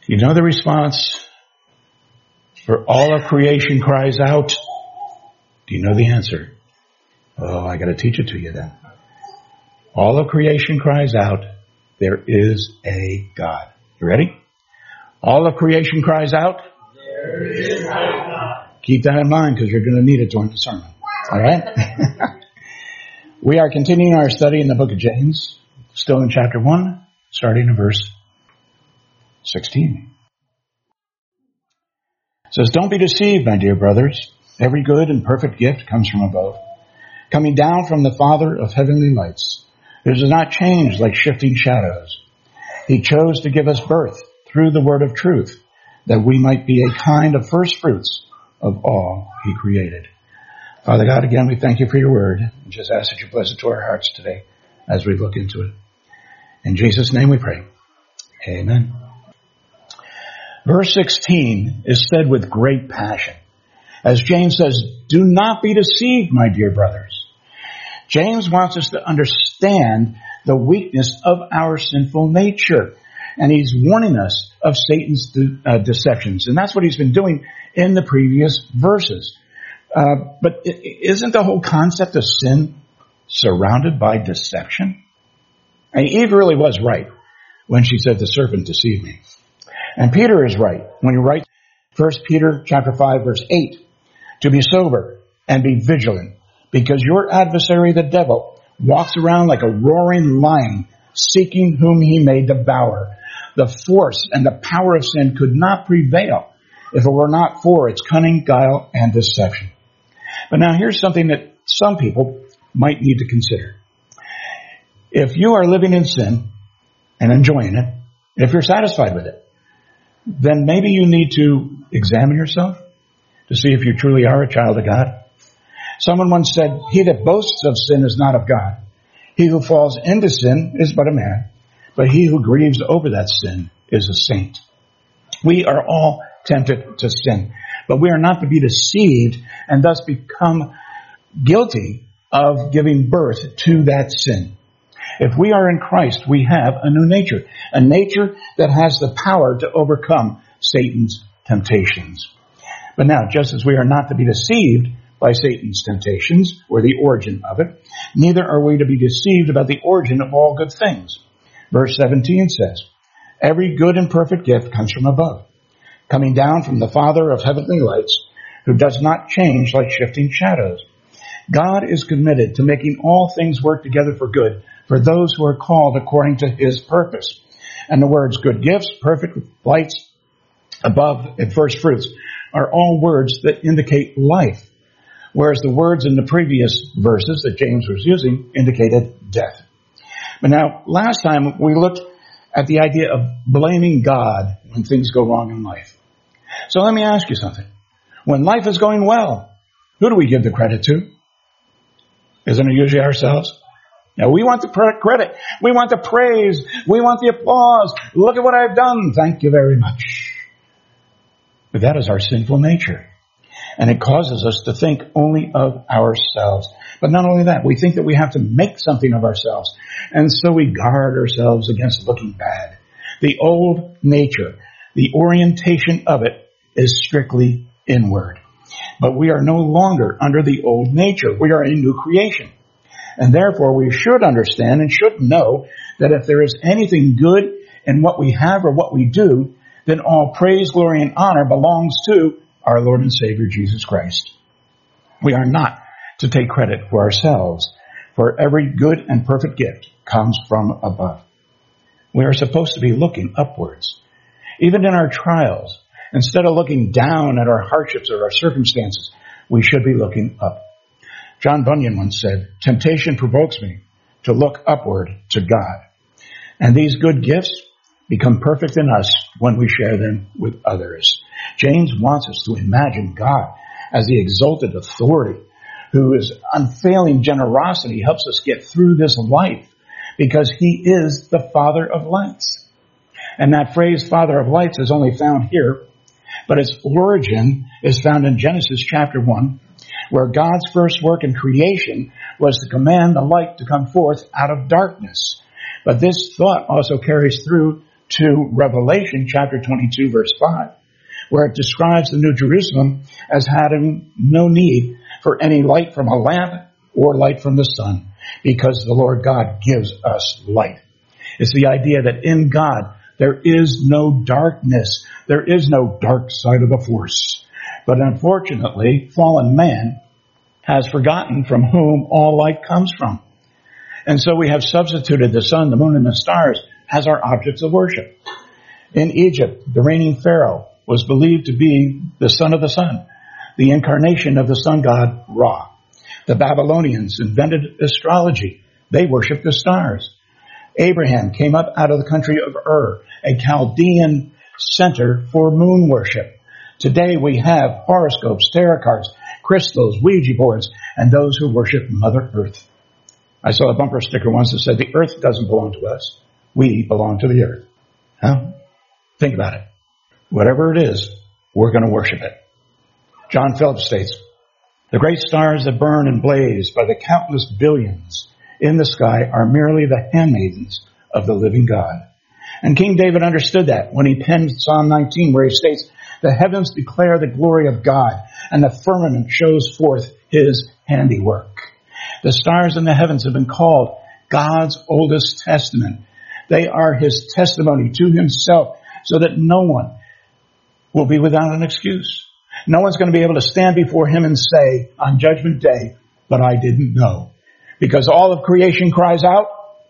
You know the response? For all of creation cries out. Do you know the answer? Oh, I got to teach it to you then. All of creation cries out, there is a God. You ready? All of creation cries out, there is a God. Keep that in mind because you're going to need it during the sermon. All right? We are continuing our study in the book of James, still in chapter 1, starting in verse 16. It says, don't be deceived, my dear brothers. Every good and perfect gift comes from above, coming down from the Father of heavenly lights, who does not change like shifting shadows. He chose to give us birth through the word of truth, that we might be a kind of first fruits of all he created. Father God, again, we thank you for your word, and just ask that you bless it to our hearts today as we look into it. In Jesus' name we pray. Amen. Verse 16 is said with great passion. As James says, do not be deceived, my dear brothers. James wants us to understand the weakness of our sinful nature. And he's warning us of Satan's deceptions. And that's what he's been doing in the previous verses. But isn't the whole concept of sin surrounded by deception? And Eve really was right when she said the serpent deceived me. And Peter is right when he writes 1 Peter chapter 5 verse 8, to be sober and be vigilant, because your adversary the devil walks around like a roaring lion, seeking whom he may devour. The force and the power of sin could not prevail if it were not for its cunning, guile, and deception. But now here's something that some people might need to consider. If you are living in sin and enjoying it, if you're satisfied with it, then maybe you need to examine yourself to see if you truly are a child of God. Someone once said, he that boasts of sin is not of God. He who falls into sin is but a man, but he who grieves over that sin is a saint. We are all tempted to sin, but we are not to be deceived and thus become guilty of giving birth to that sin. If we are in Christ, we have a new nature, a nature that has the power to overcome Satan's temptations. But now, just as we are not to be deceived by Satan's temptations, or the origin of it, neither are we to be deceived about the origin of all good things. Verse 17 says, every good and perfect gift comes from above, coming down from the Father of heavenly lights, who does not change like shifting shadows. God is committed to making all things work together for good for those who are called according to his purpose. And the words good gifts, perfect lights, above, and first fruits are all words that indicate life, whereas the words in the previous verses that James was using indicated death. But now, last time we looked at the idea of blaming God when things go wrong in life. So let me ask you something. When life is going well, who do we give the credit to? Isn't it usually ourselves? Now, we want the credit. We want the praise. We want the applause. Look at what I've done. Thank you very much. But that is our sinful nature. And it causes us to think only of ourselves. But not only that, we think that we have to make something of ourselves. And so we guard ourselves against looking bad. The old nature, the orientation of it is strictly inward. But we are no longer under the old nature. We are a new creation. And therefore we should understand and should know that if there is anything good in what we have or what we do, then all praise, glory, and honor belongs to our Lord and Savior Jesus Christ. We are not to take credit for ourselves, for every good and perfect gift comes from above. We are supposed to be looking upwards. Even in our trials, instead of looking down at our hardships or our circumstances, we should be looking up. John Bunyan once said, temptation provokes me to look upward to God. And these good gifts become perfect in us when we share them with others. James wants us to imagine God as the exalted authority whose unfailing generosity helps us get through this life because he is the Father of lights. And that phrase, Father of lights, is only found here, but its origin is found in Genesis chapter 1, where God's first work in creation was to command the light to come forth out of darkness. But this thought also carries through to Revelation chapter 22 verse 5, where it describes the New Jerusalem as having no need for any light from a lamp or light from the sun, because the Lord God gives us light. It's the idea that in God there is no darkness. There is no dark side of the force. But unfortunately, fallen man has forgotten from whom all light comes from. And so we have substituted the sun, the moon, and the stars as our objects of worship. In Egypt, the reigning Pharaoh was believed to be the son of the sun, the incarnation of the sun god Ra. The Babylonians invented astrology. They worshiped the stars. Abraham came up out of the country of Ur, a Chaldean center for moon worship. Today we have horoscopes, tarot cards, crystals, Ouija boards, and those who worship Mother Earth. I saw a bumper sticker once that said, the earth doesn't belong to us. We belong to the earth. Huh? Think about it. Whatever it is, we're going to worship it. John Phillips states, the great stars that burn and blaze by the countless billions in the sky are merely the handmaidens of the living God. And King David understood that when he penned Psalm 19, where he states, the heavens declare the glory of God, and the firmament shows forth his handiwork. The stars in the heavens have been called God's oldest testament. They are his testimony to himself, so that no one will be without an excuse. No one's going to be able to stand before him and say on Judgment Day, but I didn't know. Because all of creation cries out,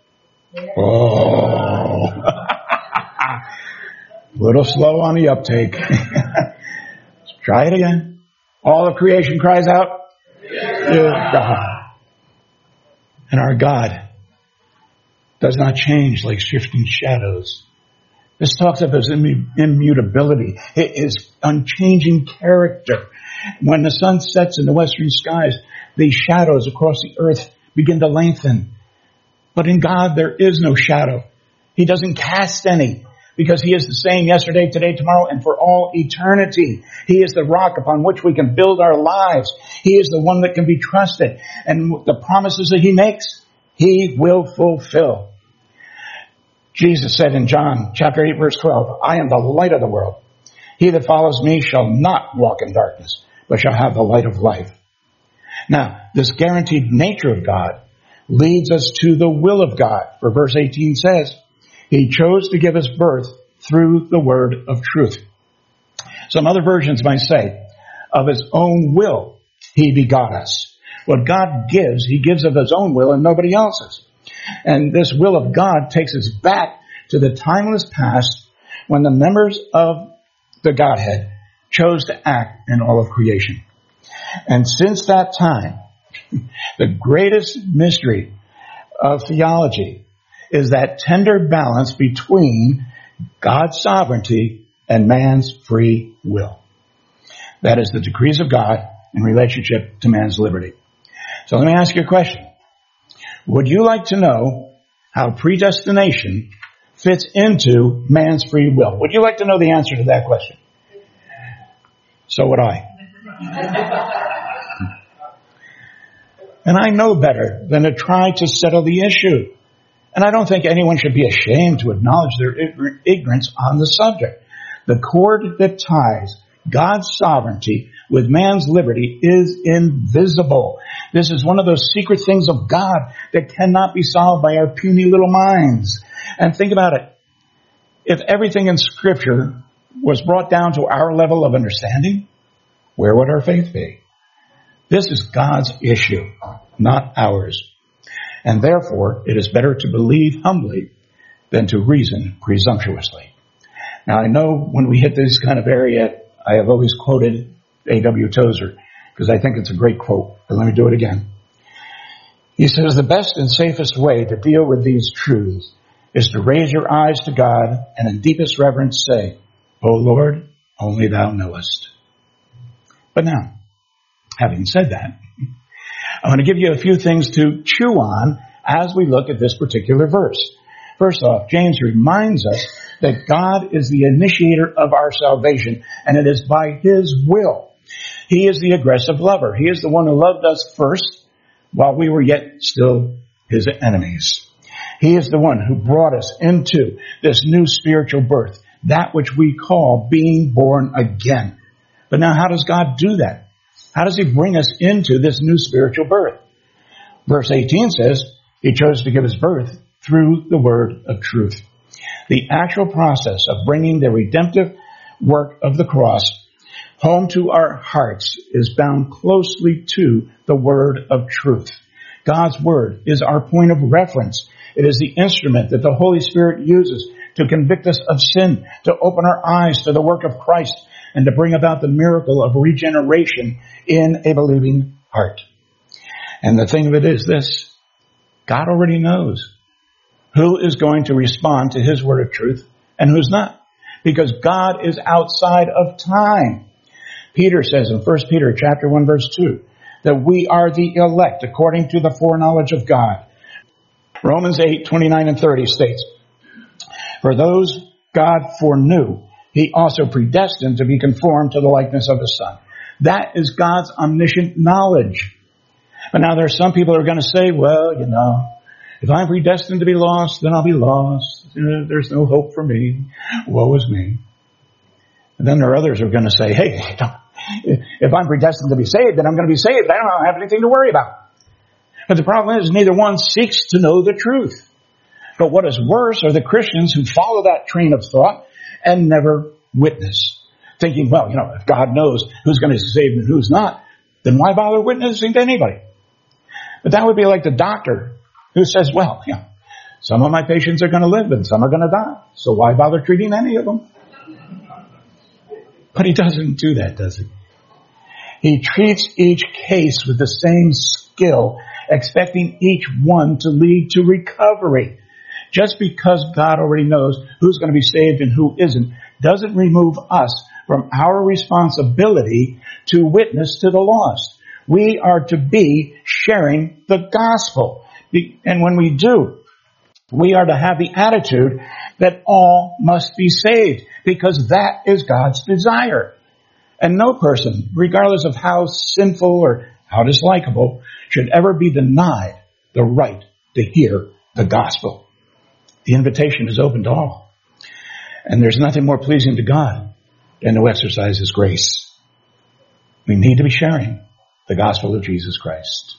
oh. A little slow on the uptake. Try it again. All of creation cries out, God. And our God does not change like shifting shadows. This talks of his immutability, his unchanging character. When the sun sets in the western skies, the shadows across the earth begin to lengthen. But in God, there is no shadow. He doesn't cast any, because he is the same yesterday, today, tomorrow, and for all eternity. He is the rock upon which we can build our lives. He is the one that can be trusted. And the promises that he makes, he will fulfill. Jesus said in John chapter 8, verse 12, I am the light of the world. He that follows me shall not walk in darkness, but shall have the light of life. Now, this guaranteed nature of God leads us to the will of God. For verse 18 says, he chose to give us birth through the word of truth. Some other versions might say, of his own will, he begot us. What God gives, he gives of his own will and nobody else's. And this will of God takes us back to the timeless past when the members of the Godhead chose to act in all of creation. And since that time, the greatest mystery of theology is that tender balance between God's sovereignty and man's free will. That is the decrees of God in relationship to man's liberty. So let me ask you a question. Would you like to know how predestination fits into man's free will? Would you like to know the answer to that question? So would I. And I know better than to try to settle the issue. And I don't think anyone should be ashamed to acknowledge their ignorance on the subject. The cord that ties God's sovereignty with man's liberty is invisible. This is one of those secret things of God that cannot be solved by our puny little minds. And think about it. If everything in Scripture was brought down to our level of understanding, where would our faith be? This is God's issue, not ours. And therefore, it is better to believe humbly than to reason presumptuously. Now, I know when we hit this kind of area, I have always quoted A.W. Tozer, because I think it's a great quote. But let me do it again. He says, the best and safest way to deal with these truths is to raise your eyes to God and in deepest reverence say, O Lord, only thou knowest. But now, having said that, I want to give you a few things to chew on as we look at this particular verse. First off, James reminds us that God is the initiator of our salvation, and it is by his will. He is the aggressive lover. He is the one who loved us first while we were yet still his enemies. He is the one who brought us into this new spiritual birth, that which we call being born again. But now how does God do that? How does he bring us into this new spiritual birth? Verse 18 says, he chose to give us birth through the word of truth. The actual process of bringing the redemptive work of the cross home to our hearts is bound closely to the word of truth. God's word is our point of reference. It is the instrument that the Holy Spirit uses to convict us of sin, to open our eyes to the work of Christ, and to bring about the miracle of regeneration in a believing heart. And the thing of it is this: God already knows who is going to respond to his word of truth and who's not, because God is outside of time. Peter says in 1 Peter chapter 1 verse 2 that we are the elect according to the foreknowledge of God. Romans 8:29 and 30 states, for those God foreknew, he also predestined to be conformed to the likeness of his Son. That is God's omniscient knowledge. But now there are some people who are going to say, well, if I'm predestined to be lost, then I'll be lost. There's no hope for me. Woe is me. And then there are others who are going to say, hey, if I'm predestined to be saved, then I'm going to be saved. I don't have anything to worry about. But the problem is neither one seeks to know the truth. But what is worse are the Christians who follow that train of thought and never witness, thinking, well, if God knows who's going to be saved and who's not, then why bother witnessing to anybody? But that would be like the doctor who says, well, some of my patients are going to live and some are going to die, so why bother treating any of them? But he doesn't do that, does he? He treats each case with the same skill, expecting each one to lead to recovery. Just because God already knows who's going to be saved and who isn't, doesn't remove us from our responsibility to witness to the lost. We are to be sharing the gospel. And when we do, we are to have the attitude that all must be saved, because that is God's desire. And no person, regardless of how sinful or how dislikable, should ever be denied the right to hear the gospel. The invitation is open to all. And there's nothing more pleasing to God than to exercise his grace. We need to be sharing the gospel of Jesus Christ.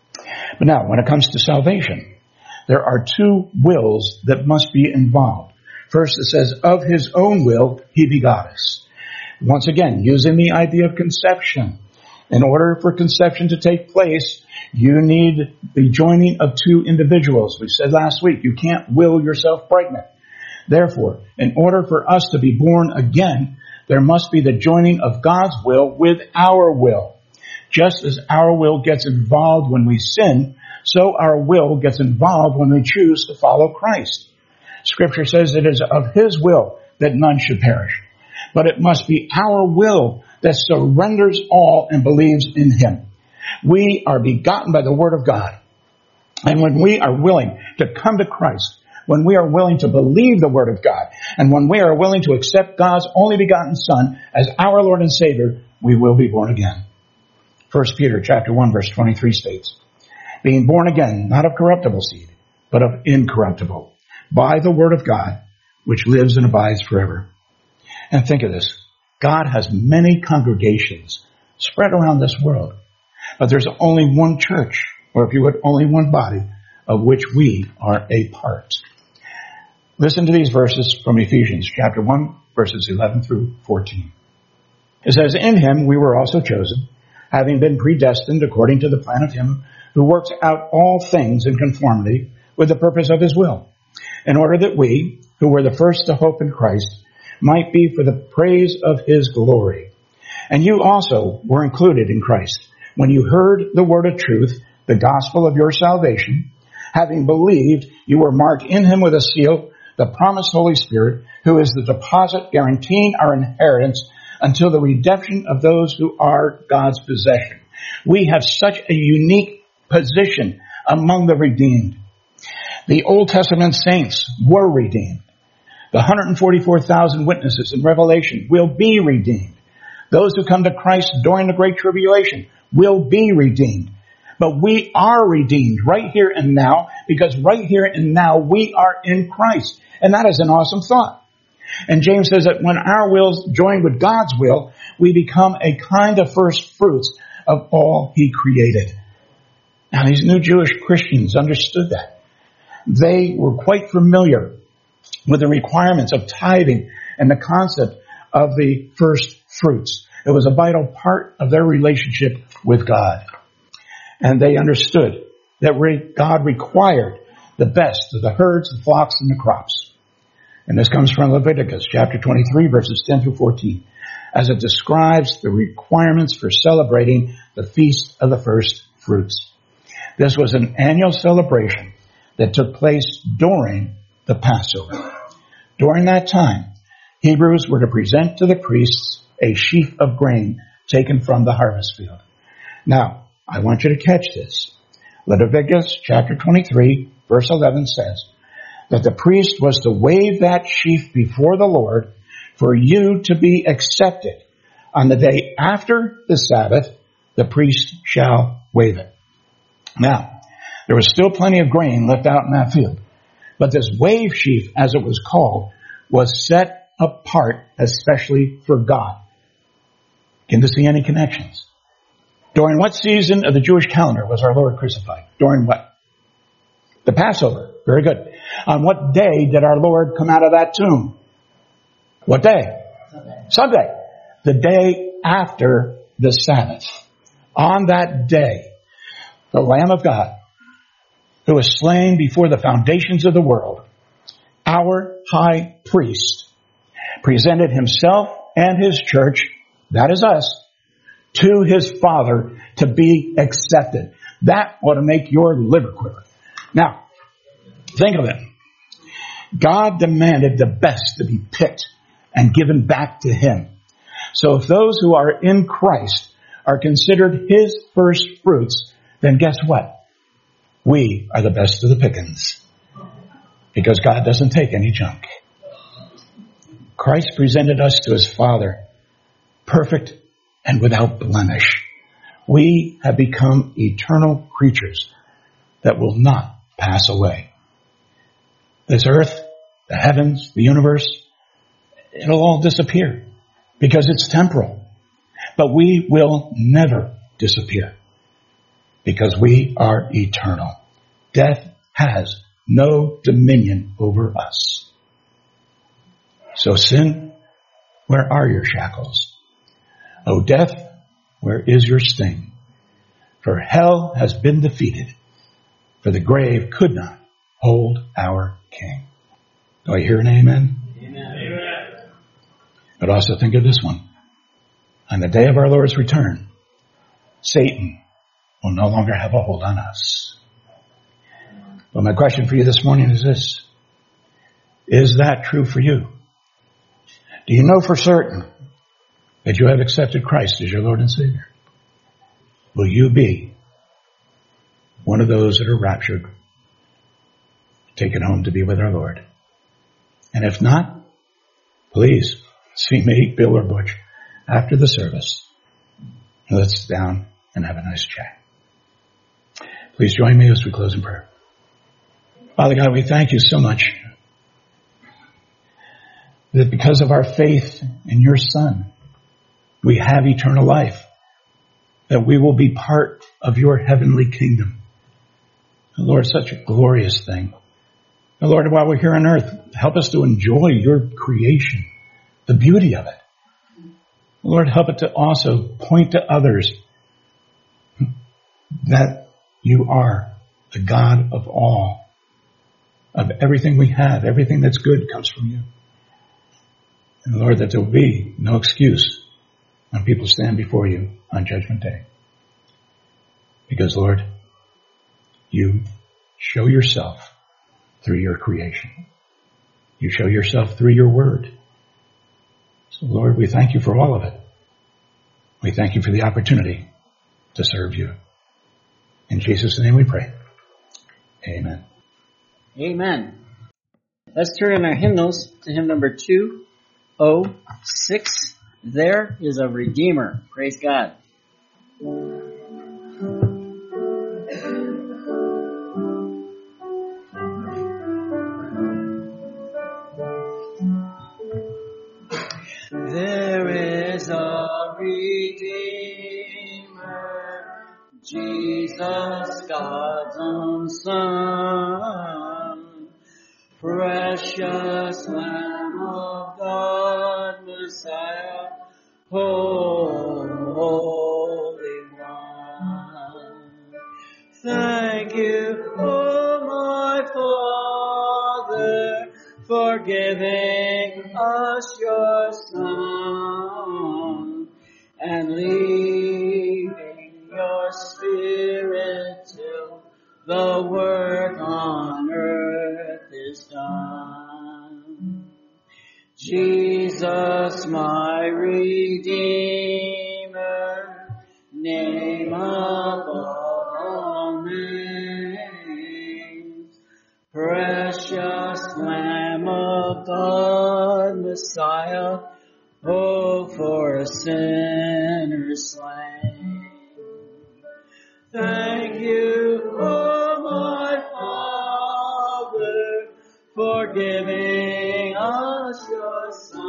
But now, when it comes to salvation, there are two wills that must be involved. First, it says, of his own will, he begot us. Once again, using the idea of conception. In order for conception to take place, you need the joining of two individuals. We said last week, you can't will yourself pregnant. Therefore, in order for us to be born again, there must be the joining of God's will with our will. Just as our will gets involved when we sin, so our will gets involved when we choose to follow Christ. Scripture says it is of his will that none should perish. But it must be our will that surrenders all and believes in him. We are begotten by the word of God. And when we are willing to come to Christ, when we are willing to believe the word of God, and when we are willing to accept God's only begotten Son as our Lord and Savior, we will be born again. 1 Peter chapter 1 verse 23 states, being born again, not of corruptible seed, but of incorruptible, by the word of God, which lives and abides forever. And think of this. God has many congregations spread around this world, but there's only one church, or if you would, only one body, of which we are a part. Listen to these verses from Ephesians chapter 1, verses 11 through 14. It says, in him we were also chosen, having been predestined according to the plan of him who works out all things in conformity with the purpose of his will, in order that we, who were the first to hope in Christ, might be for the praise of his glory. And you also were included in Christ when you heard the word of truth, the gospel of your salvation. Having believed, you were marked in him with a seal, the promised Holy Spirit, who is the deposit guaranteeing our inheritance until the redemption of those who are God's possession. We have such a unique position among the redeemed. The Old Testament saints were redeemed. The 144,000 witnesses in Revelation will be redeemed. Those who come to Christ during the Great Tribulation will be redeemed. But we are redeemed right here and now, because right here and now we are in Christ. And that is an awesome thought. And James says that when our wills join with God's will, we become a kind of first fruits of all He created. Now, these new Jewish Christians understood that. They were quite familiar with the requirements of tithing and the concept of the first fruits. It was a vital part of their relationship with God. And they understood that God required the best of the herds, the flocks, and the crops. And this comes from Leviticus chapter 23, verses 10 through 14, as it describes the requirements for celebrating the feast of the first fruits. This was an annual celebration that took place during the Passover. During that time, Hebrews were to present to the priests a sheaf of grain taken from the harvest field. Now, I want you to catch this. Leviticus chapter 23, verse 11 says that the priest was to wave that sheaf before the Lord for you to be accepted. On the day after the Sabbath, the priest shall wave it. Now, there was still plenty of grain left out in that field, but this wave sheaf, as it was called, was set apart especially for God. Can you see any connections? During what season of the Jewish calendar was our Lord crucified? During what? The Passover. Very good. On what day did our Lord come out of that tomb? What day? Sunday. The day after the Sabbath. On that day, the Lamb of God, who was slain before the foundations of the world, our high priest, presented himself and his church, that is us, to his Father to be accepted. That ought to make your liver quiver. Now, think of it. God demanded the best to be picked and given back to Him. So if those who are in Christ are considered His first fruits, then guess what? We are the best of the pickings. Because God doesn't take any junk. Christ presented us to His Father, perfect and without blemish. We have become eternal creatures that will not pass away. This earth, the heavens, the universe, it'll all disappear because it's temporal. But we will never disappear because we are eternal. Death has no dominion over us. So sin, where are your shackles? O death, where is your sting? For hell has been defeated, for the grave could not hold our King. Do I hear an amen? Amen. But also think of this one. On the day of our Lord's return, Satan will no longer have a hold on us. But my question for you this morning is this. Is that true for you? Do you know for certain that you have accepted Christ as your Lord and Savior? Will you be one of those that are raptured, taken home to be with our Lord? And if not, please see me, Bill or Butch, after the service. Let's sit down and have a nice chat. Please join me as we close in prayer. Father God, we thank you so much that because of our faith in your Son, we have eternal life, that we will be part of your heavenly kingdom. And Lord, such a glorious thing. And Lord, while we're here on earth, help us to enjoy your creation, the beauty of it. Lord, help it to also point to others that you are the God of all, of everything we have. Everything that's good comes from you. And Lord, that there will be no excuse when people stand before you on Judgment Day. Because, Lord, you show yourself through your creation. You show yourself through your word. So, Lord, we thank you for all of it. We thank you for the opportunity to serve you. In Jesus' name we pray. Amen. Amen. Let's turn in our hymnals to hymn number 206. There is a Redeemer. Praise God. There is a Redeemer, Jesus, God's own Son, precious Lamb of God, Messiah, Holy One. Thank you, oh my Father, for giving us your Son and leaving your Spirit till the work on earth is done. Jesus, my Redeemer, name above all names, precious Lamb of God, Messiah, oh, for a sinner slain. Thank you, oh my Father, for giving us your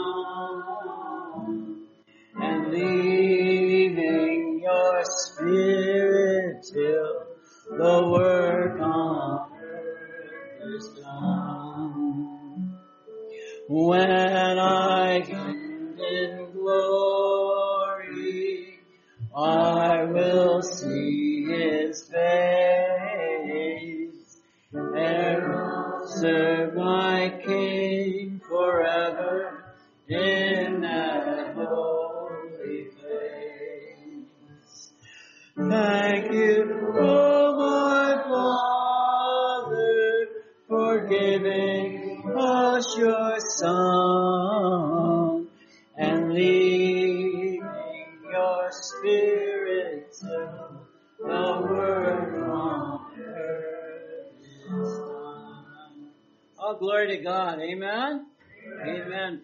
Son and leaving your Spirit till the work on earth is done. When I stand in glory, I will see His face, and I'll serve my King forever in that holy place. Thank you, oh my Father, for giving us your Son and leaving your Spirit till the work on earth is done. Oh, glory to God. Amen. Amen.